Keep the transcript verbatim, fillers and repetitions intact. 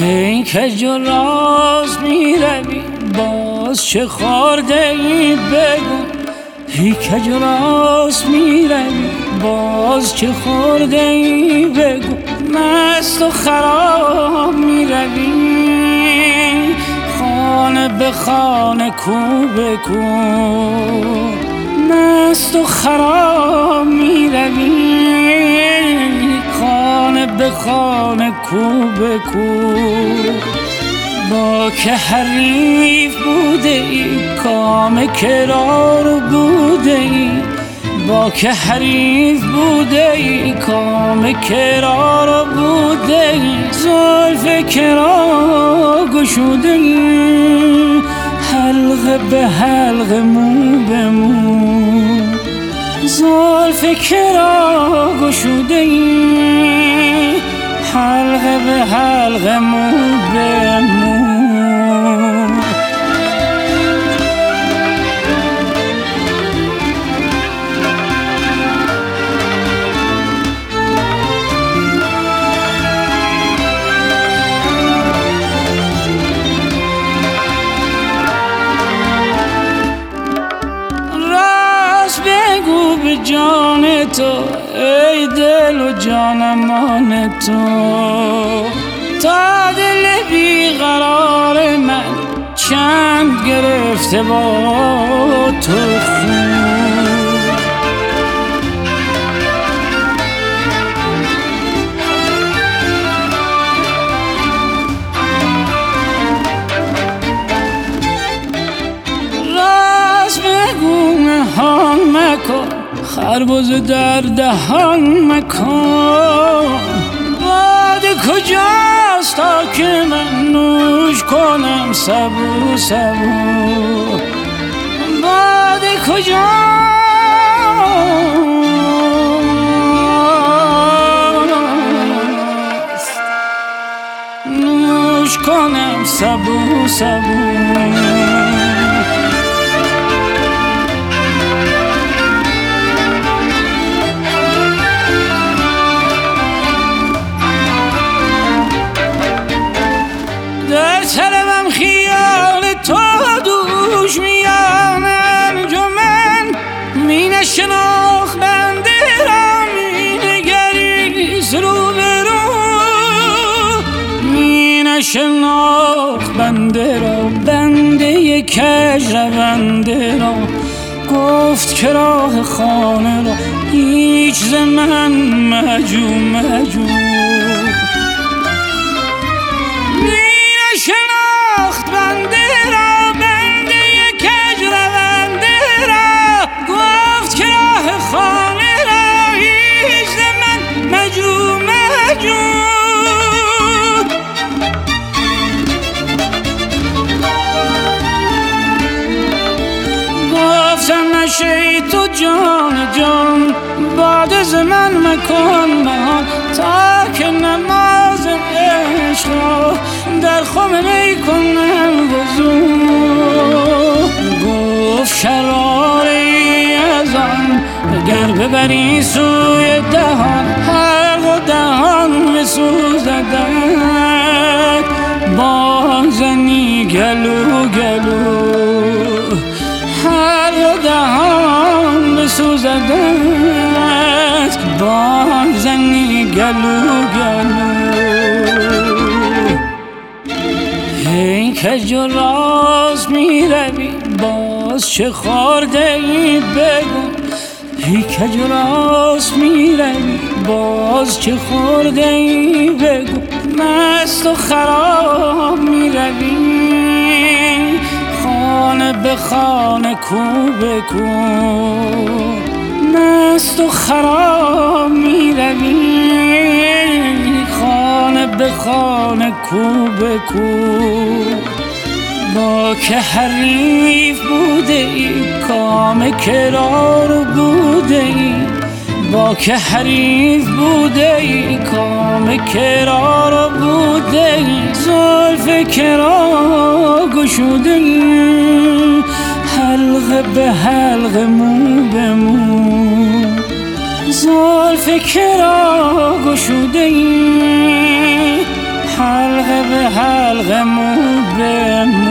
ای کج و راست می روی باز چه خورده ای بگو. ای کج و راست می روی باز چه خورده ای بگو. مست و خراب می روی خانه به خانه کو به کو. مست و خراب می روی خانه به خانه کو به کو. با که حریف بوده ای کام کرار بوده ای. با که حریف بوده ای کام کرار بوده ای. زلف کرا گشوده ای حلقه به حلقه مو به مو. زلف کرا گشوده ای حلقه به حلقه مو به مو. بگو به جان تو ای دل و جانمان تو. تا دل بیقرار من چند گرفته با تو خون. راست بگو نهان مکن خربزه در دهان مکن. باده کجاست تا که من نوش کنم سبو سبو. باده کجاست نوش کنم سبو سبو. در طلبم خیال تو دوش میان انجمن. می نشناخت بنده را می نگریست رو به رو. می نشناخت بنده را بنده کج رونده را. گفت که راه خانه را هیچ ز من مجو مجو. شناخت بنده را بنده کج رونده را. گفت که راه خانه را هیچ ز من مجو مجو. گفتم نشه تو جان جان باد ز من مکن من. تا که نماز عشق را در خم می کنم وضو. گفت شراری از آن اگر ببری سوی دهان حلق و دهان بسوزدت. بازنی گلو گلو حلق و دهان بسوزدت. بازنی گلو گلو. ای کج و راست می روی باز چه خورده ای بگو. ای کج و راست می روی باز چه خورده ای بگو. مست و خراب می روی خانه به خانه کو به کو. مست و خراب می روی خانه به خانه کو به کو. با که حریف بوده ای کام کرار بوده ای. با که حریف بوده ای کام کرار بوده ای. زلف کرا گشوده ای حلقه به حلقه مو به مو. زلف کرا گشوده ای حلقه به حلقه مو به